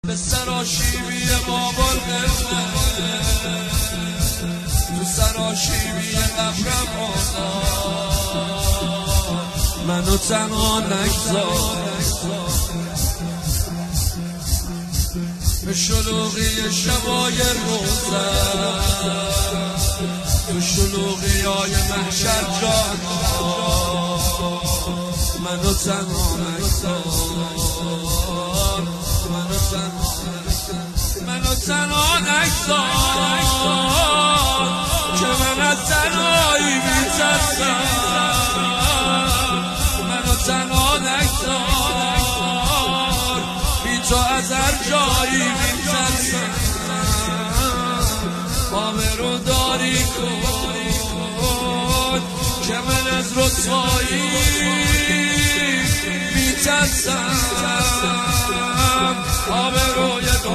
به سراشیبی بابل قرمه تو سراشیبی قبرم آزاد منو تنها نگذار به شلوغی شبای روزن تو شلوغی های محشر جان منو تنها نگذار منو تنها نگذار که من از تنهایی میترسم منو تنها نگذار بی تو از هر جایی میترسم آبرو داری کن که من از رسوایی میترسم آبروی